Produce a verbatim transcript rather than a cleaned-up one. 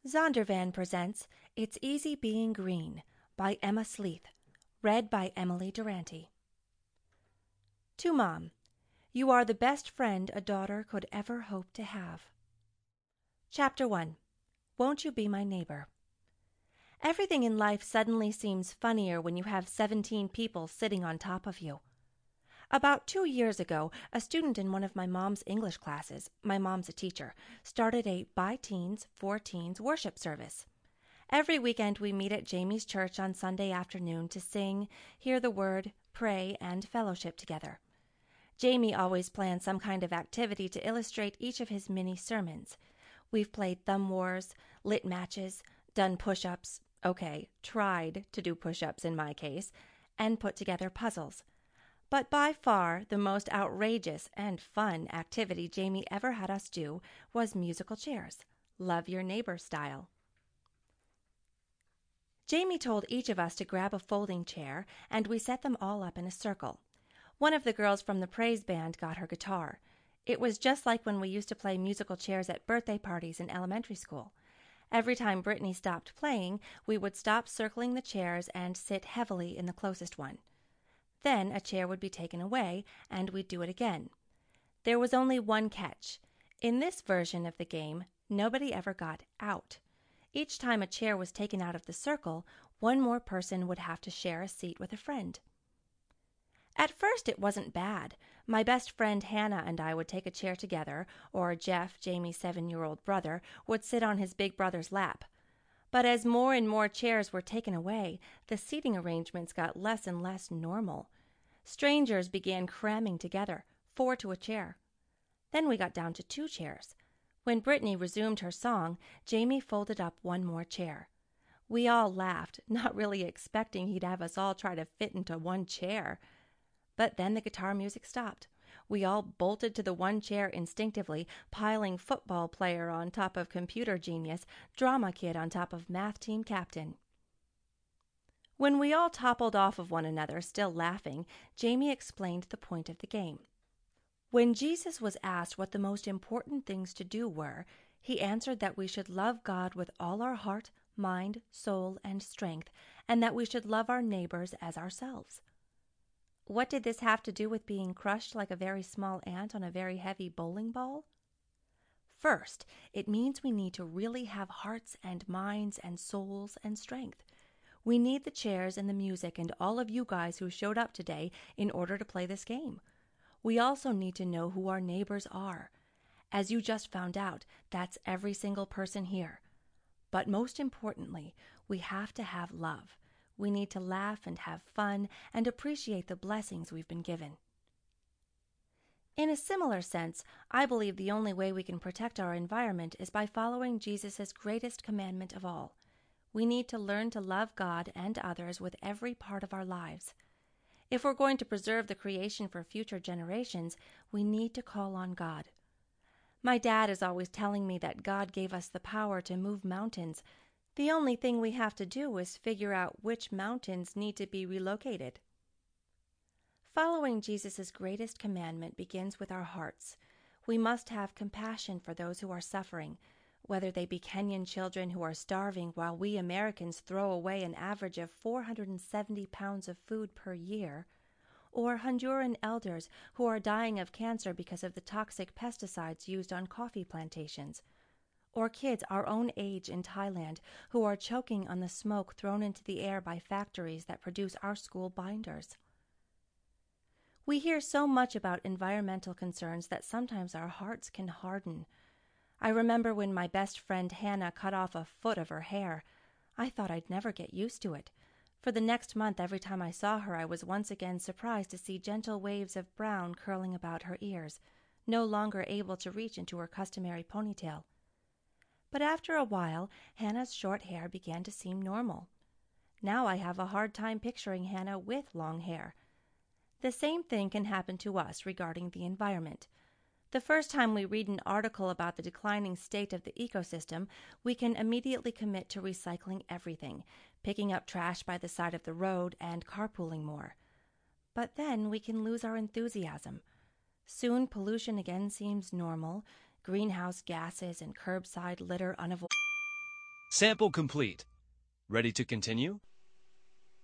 Zondervan presents It's Easy Being Green by Emma Sleeth, read by Emily Durante. To Mom, you are the best friend a daughter could ever hope to have. Chapter one. Won't You Be My Neighbor? Everything in life suddenly seems funnier when you have seventeen people sitting on top of you. About two years ago, a student in one of my mom's English classes, my mom's a teacher, started a by teens, for teens worship service. Every weekend we meet at Jamie's church on Sunday afternoon to sing, hear the word, pray, and fellowship together. Jamie always plans some kind of activity to illustrate each of his mini sermons. We've played thumb wars, lit matches, done push-ups, okay, tried to do push-ups in my case, and put together puzzles. But by far the most outrageous and fun activity Jamie ever had us do was musical chairs, love your neighbor style. Jamie told each of us to grab a folding chair, and we set them all up in a circle. One of the girls from the praise band got her guitar. It was just like when we used to play musical chairs at birthday parties in elementary school. Every time Brittany stopped playing, we would stop circling the chairs and sit heavily in the closest one. Then a chair would be taken away, and we'd do it again. There was only one catch. In this version of the game, nobody ever got out. Each time a chair was taken out of the circle, one more person would have to share a seat with a friend. At first it wasn't bad. My best friend Hannah and I would take a chair together, or Jeff, Jamie's seven-year-old brother, would sit on his big brother's lap. But as more and more chairs were taken away, the seating arrangements got less and less normal. Strangers began cramming together, four to a chair. Then we got down to two chairs. When Brittany resumed her song, Jamie folded up one more chair. We all laughed, not really expecting he'd have us all try to fit into one chair. But then the guitar music stopped. We all bolted to the one chair instinctively, piling football player on top of computer genius, drama kid on top of math team captain. When we all toppled off of one another, still laughing, Jamie explained the point of the game. When Jesus was asked what the most important things to do were, he answered that we should love God with all our heart, mind, soul, and strength, and that we should love our neighbors as ourselves. What did this have to do with being crushed like a very small ant on a very heavy bowling ball? First, it means we need to really have hearts and minds and souls and strength. We need the chairs and the music and all of you guys who showed up today in order to play this game. We also need to know who our neighbors are. As you just found out, that's every single person here. But most importantly, we have to have love. We need to laugh and have fun and appreciate the blessings we've been given. In a similar sense, I believe the only way we can protect our environment is by following Jesus' greatest commandment of all. We need to learn to love God and others with every part of our lives. If we're going to preserve the creation for future generations, we need to call on God. My dad is always telling me that God gave us the power to move mountains. The only thing we have to do is figure out which mountains need to be relocated. Following Jesus' greatest commandment begins with our hearts. We must have compassion for those who are suffering, whether they be Kenyan children who are starving while we Americans throw away an average of four hundred seventy pounds of food per year, or Honduran elders who are dying of cancer because of the toxic pesticides used on coffee plantations, or kids our own age in Thailand who are choking on the smoke thrown into the air by factories that produce our school binders. We hear so much about environmental concerns that sometimes our hearts can harden. I remember when my best friend Hannah cut off a foot of her hair. I thought I'd never get used to it. For the next month, every time I saw her, I was once again surprised to see gentle waves of brown curling about her ears, no longer able to reach into her customary ponytail. But after a while, Hannah's short hair began to seem normal. Now I have a hard time picturing Hannah with long hair. The same thing can happen to us regarding the environment. The first time we read an article about the declining state of the ecosystem, we can immediately commit to recycling everything, picking up trash by the side of the road and carpooling more. But then we can lose our enthusiasm. Soon pollution again seems normal, greenhouse gases and curbside litter unavoidable. Sample complete. Ready to continue?